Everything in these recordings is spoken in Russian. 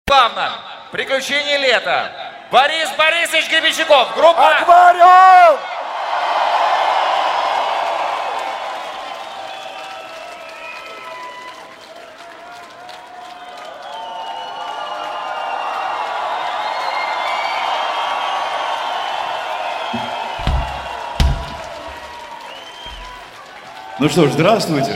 Главное, приключение лета. Борис Борисович Гребенщиков, группа... Аквариум! Ну что ж, здравствуйте.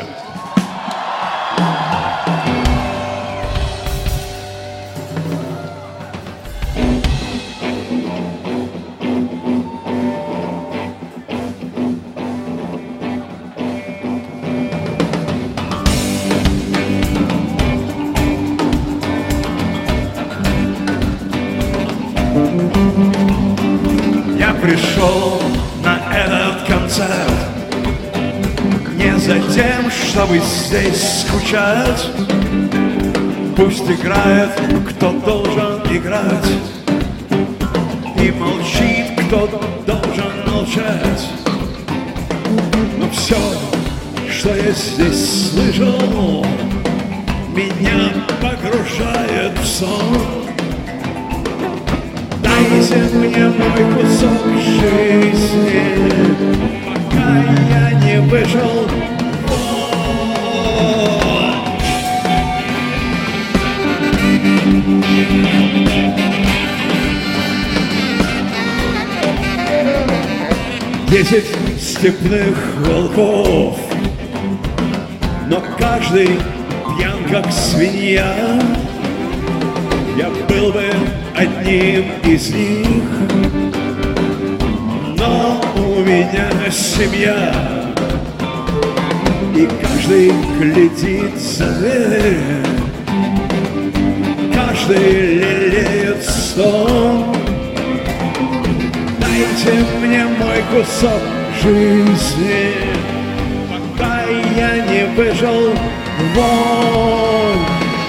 Я пришел на этот концерт не за тем, чтобы здесь скучать. Пусть играет, кто должен играть, и молчит, кто должен молчать. Но все, что я здесь слышал, меня погружает в сон. Дайте мне мой кусок жизни, пока я не вышел вон. 10 степных волков, но каждый пьян, как свинья. Я был бы одним из них, но у меня семья, и каждый глядит за дверь, каждый лелеет стон. Дайте мне мой кусок жизни, пока я не вышел вон.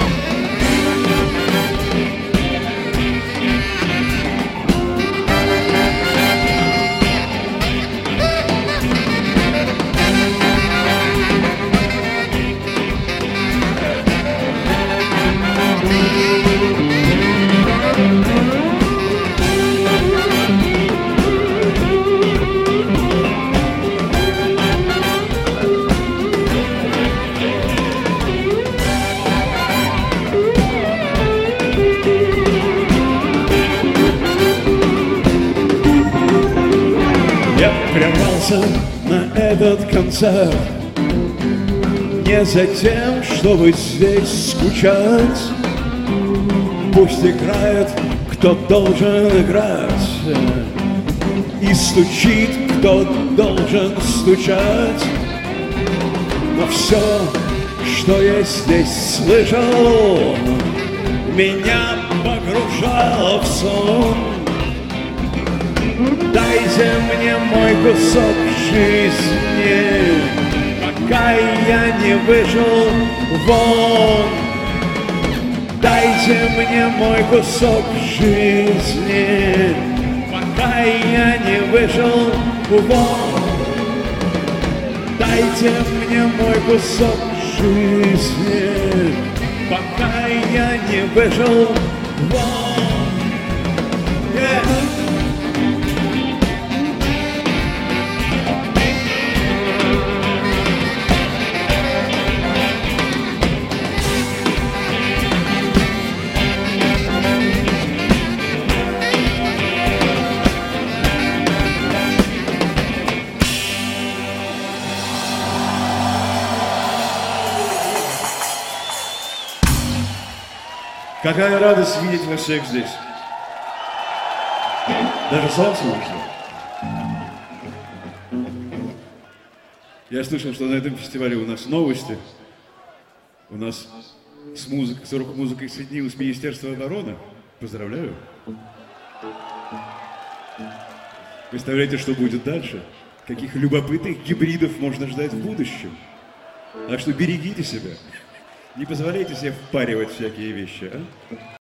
Я прервался на этот концерт не за тем, чтобы здесь скучать. Пусть играет, кто должен играть, и стучит, кто должен стучать. Но все, что я здесь слышал, меня погружало в сон. Дайте мне мой кусок жизни, пока я не вышел вон. Дайте мне мой кусок жизни, пока я не вышел вон. Дайте мне мой кусок жизни, пока я не вышел вон. Yeah. Какая радость видеть вас всех здесь. Даже солнце вышло. Я слышал, что на этом фестивале у нас новости. У нас с рок-музыкой соединилось Министерство обороны. Поздравляю. Представляете, что будет дальше? Каких любопытных гибридов можно ждать в будущем? Так что берегите себя. Не позволяйте себе впаривать всякие вещи, а?